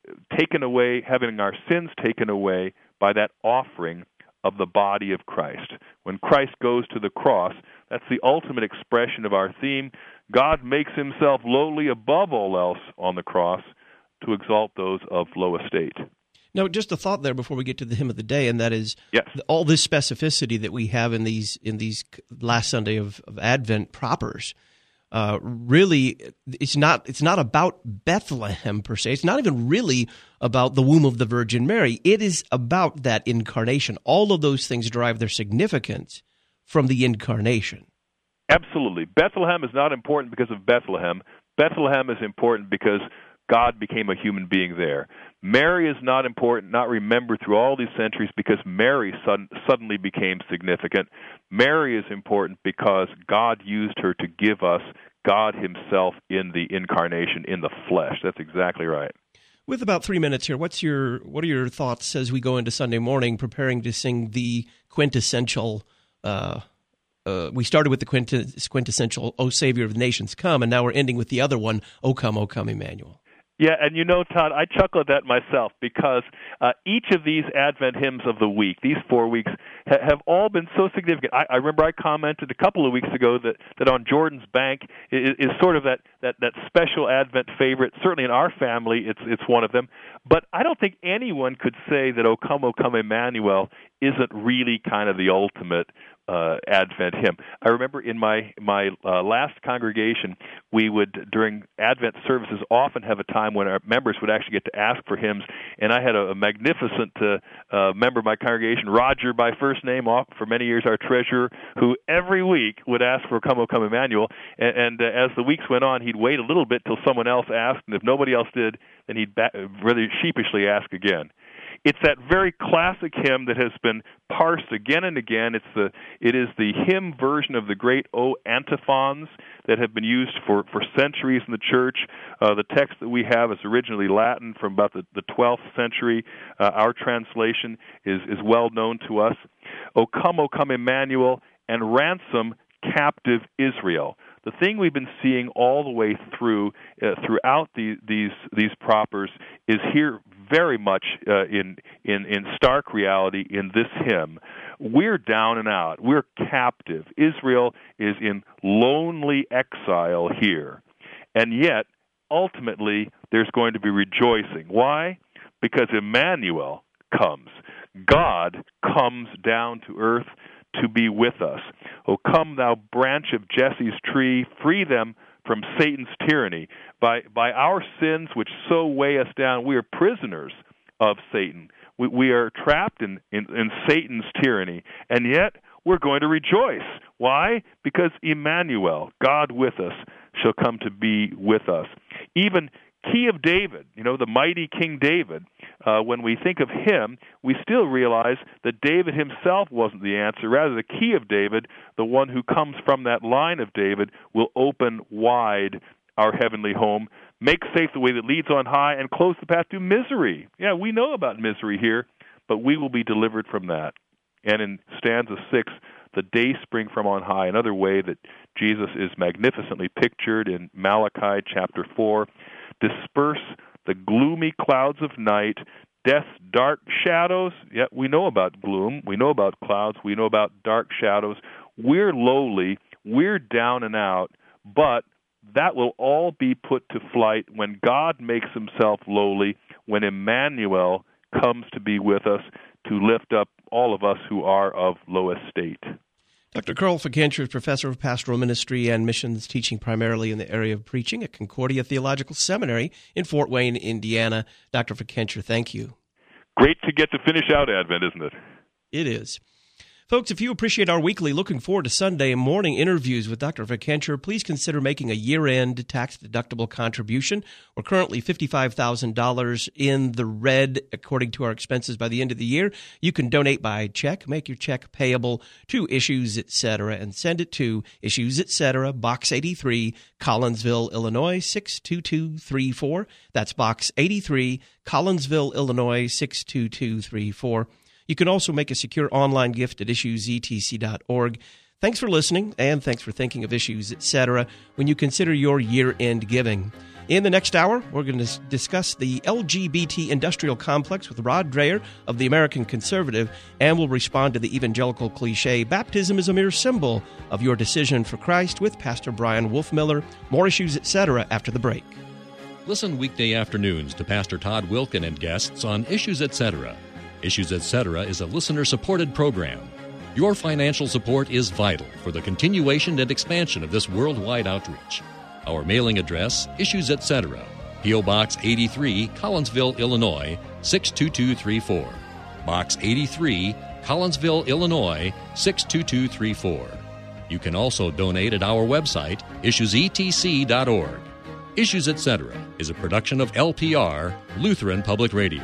taken away, having our sins taken away by that offering of the body of Christ. When Christ goes to the cross, that's the ultimate expression of our theme. God makes himself lowly above all else on the cross to exalt those of low estate. Now, just a thought there before we get to the hymn of the day, and that is yes. all this specificity that we have in these in these last Sunday of, of Advent propers. Uh, really, it's not it's not about Bethlehem per se. It's not even really about the womb of the Virgin Mary. It is about that incarnation. All of those things derive their significance from the incarnation. Absolutely. Bethlehem is not important because of Bethlehem. Bethlehem is important because God became a human being there. Mary is not important, not remembered through all these centuries because Mary sudden, suddenly became significant. Mary is important because God used her to give us God himself in the incarnation, in the flesh. That's exactly right. With about three minutes here, what's your what are your thoughts as we go into Sunday morning preparing to sing the quintessential uh Uh, we started with the quintess- quintessential, O Savior of the Nations, come, and now we're ending with the other one, O come, O come, Emmanuel. Yeah, and you know, Todd, I chuckle at that myself because uh, each of these Advent hymns of the week, these four weeks, ha- have all been so significant. I, I remember I commented a couple of weeks ago that, that on Jordan's Bank is, is sort of that, that, that special Advent favorite. Certainly in our family, it's it's one of them. But I don't think anyone could say that O come, O come, Emmanuel isn't really kind of the ultimate Uh, Advent hymn. I remember in my my uh, last congregation, we would, during Advent services, often have a time when our members would actually get to ask for hymns, and I had a, a magnificent uh, uh, member of my congregation, Roger by first name, off for many years our treasurer, who every week would ask for Come, O Come, Emmanuel, and, and uh, as the weeks went on, he'd wait a little bit till someone else asked, and if nobody else did, then he'd ba- rather sheepishly ask again. It's that very classic hymn that has been parsed again and again. It's the it is the hymn version of the great O antiphons that have been used for, for centuries in the church. Uh, the text that we have is originally Latin from about the, the twelfth century. Uh, our translation is, is well known to us. O come, O come, Emmanuel, and ransom captive Israel. The thing we've been seeing all the way through uh, throughout the, these these propers is here very much uh, in in in stark reality in this hymn. We're down and out. We're captive. Israel is in lonely exile here, and yet ultimately there's going to be rejoicing. Why? Because Emmanuel comes. God comes down to earth to be with us. O come, thou branch of Jesse's tree, free them from Satan's tyranny. By by our sins which so weigh us down, we are prisoners of Satan. We, we are trapped in, in, in Satan's tyranny, and yet we're going to rejoice. Why? Because Emmanuel, God with us, shall come to be with us. Even Key of David, you know, the mighty King David, uh, when we think of him, we still realize that David himself wasn't the answer. Rather, the Key of David, the one who comes from that line of David, will open wide our heavenly home, make safe the way that leads on high, and close the path to misery. Yeah, we know about misery here, but we will be delivered from that. And in stanza six, the day spring from on high, another way that Jesus is magnificently pictured in Malachi chapter four, disperse the gloomy clouds of night, death's dark shadows. Yeah, we know about gloom. We know about clouds. We know about dark shadows. We're lowly. We're down and out. But that will all be put to flight when God makes himself lowly, when Emmanuel comes to be with us to lift up all of us who are of low estate. Doctor Carl Fickenscher is professor of pastoral ministry and missions, teaching primarily in the area of preaching at Concordia Theological Seminary in Fort Wayne, Indiana. Doctor Fickenscher, thank you. Great to get to finish out Advent, isn't it? It is. Folks, if you appreciate our weekly Looking Forward to Sunday morning interviews with Doctor Fickenscher, please consider making a year-end tax-deductible contribution. We're currently fifty-five thousand dollars in the red according to our expenses by the end of the year. You can donate by check, make your check payable to Issues, et cetera, and send it to Issues, et cetera, Box eighty-three, Collinsville, Illinois, six two two three four. That's Box eighty-three, Collinsville, Illinois, six two two three four. You can also make a secure online gift at issues e t c dot org. Thanks for listening, and thanks for thinking of issues, et cetera, when you consider your year-end giving. In the next hour, we're going to discuss the L G B T industrial complex with Rod Dreher of the American Conservative, and we'll respond to the evangelical cliche, baptism is a mere symbol of your decision for Christ, with Pastor Brian Wolfmiller. More issues, et cetera, after the break. Listen weekday afternoons to Pastor Todd Wilken and guests on Issues, et cetera. Issues, et cetera is a listener-supported program. Your financial support is vital for the continuation and expansion of this worldwide outreach. Our mailing address, Issues, et cetera, P O. Box eighty-three, Collinsville, Illinois, six two two three four. Box eighty-three, Collinsville, Illinois, six two two three four. You can also donate at our website, issues e t c dot org. Issues, et cetera is a production of L P R, Lutheran Public Radio.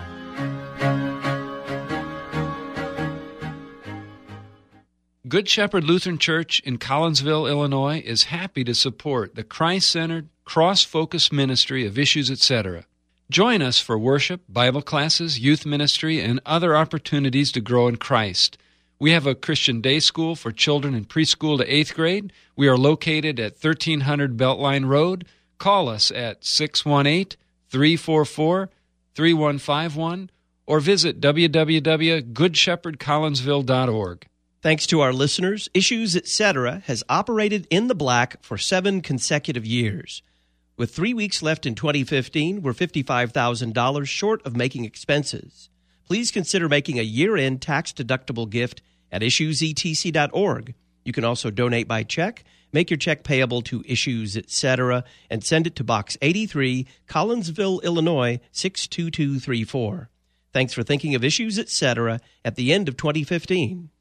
Good Shepherd Lutheran Church in Collinsville, Illinois is happy to support the Christ-centered, cross-focused ministry of Issues, et cetera. Join us for worship, Bible classes, youth ministry, and other opportunities to grow in Christ. We have a Christian day school for children in preschool to eighth grade. We are located at thirteen hundred Beltline Road. Call us at six one eight, three four four, three one five one or visit w w w dot good shepherd collinsville dot org. Thanks to our listeners, Issues, et cetera has operated in the black for seven consecutive years. With three weeks left in twenty fifteen, we're fifty-five thousand dollars short of making expenses. Please consider making a year-end tax-deductible gift at issues e t c dot org. You can also donate by check. Make your check payable to Issues, et cetera, and send it to Box eighty-three, Collinsville, Illinois, six two two three four. Thanks for thinking of Issues, et cetera at the end of twenty fifteen.